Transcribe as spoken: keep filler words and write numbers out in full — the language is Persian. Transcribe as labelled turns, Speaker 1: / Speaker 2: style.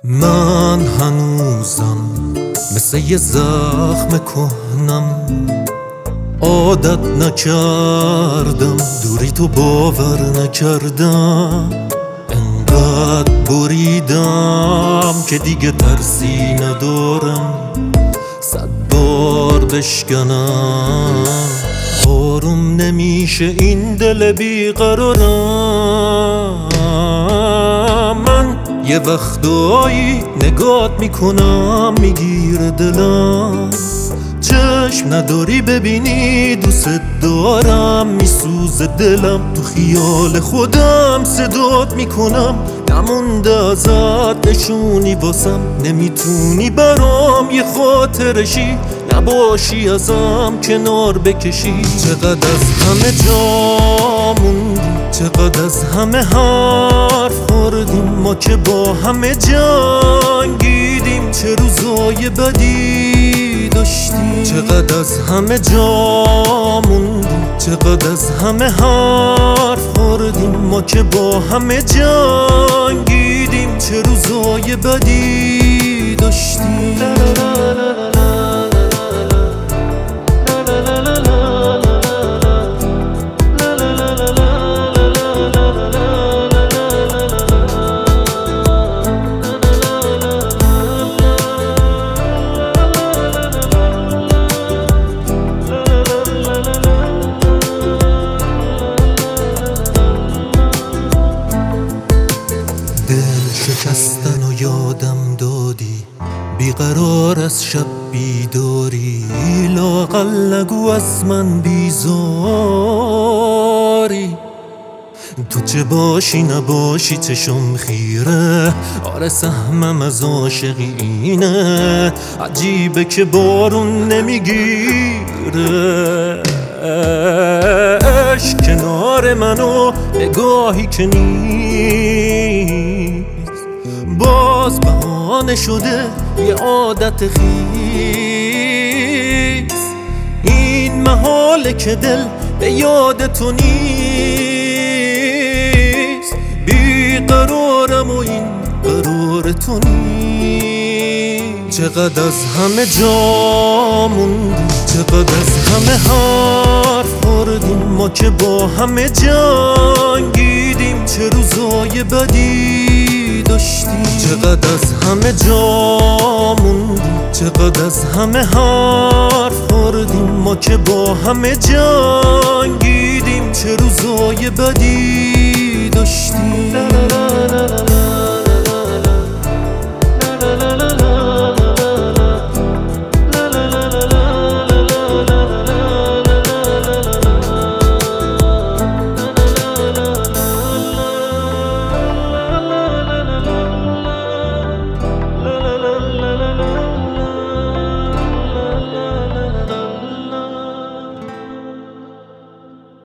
Speaker 1: من هنوزم مثل یه زخم کهنم، عادت نکردم دوری تو باور نکردم، انقدر بریدم که دیگه ترسی ندارم، صد بار بشکنم آروم نمیشه این دل بیقرارم. من یه وقتایی نگات میکنم میگیره دلم، چشم نداری ببینی دوست دارم، میسوزه دلم تو خیال خودم صدات میکنم، نمونده ازت نشونی واسم، نمیتونی برام یه خاطرشی، نباشی ازم کنار بکشی. چقدر از همه جا موندیم، چقدر از همه حرف خوردیم، ما که با همه جنگیدیم، چه روزای بدی داشتیم. چقدر از همه جا موندیم، چقدر از همه حرف خوردیم، ما که با همه جنگیدیم، چه روزای بدی داشتیم. دل شکستن و یادم دادی، بیقرار از شب بیداری، لااقل نگو از من بیزاری. تو چه باشی نباشی چشم خیره، آره سهمم از عاشقی اینه، عجیبه که بارون نمیگیره. عشق کنار منو نگاهی که نیست، باز بهانه شده یه عادت خیس. این محاله که دل به یاد تو نیست، بیقرارم و این قرار تو نیست. چقدر از همه جا موندیم، چقدر از همه حرف خوردیم، ما که با همه جنگیدیم، چه روزای بدی داشتیم. چقدر از همه جا موندیم، چقدر از همه حرف خوردیم، ما که با همه جنگیدیم، چه روزای بدی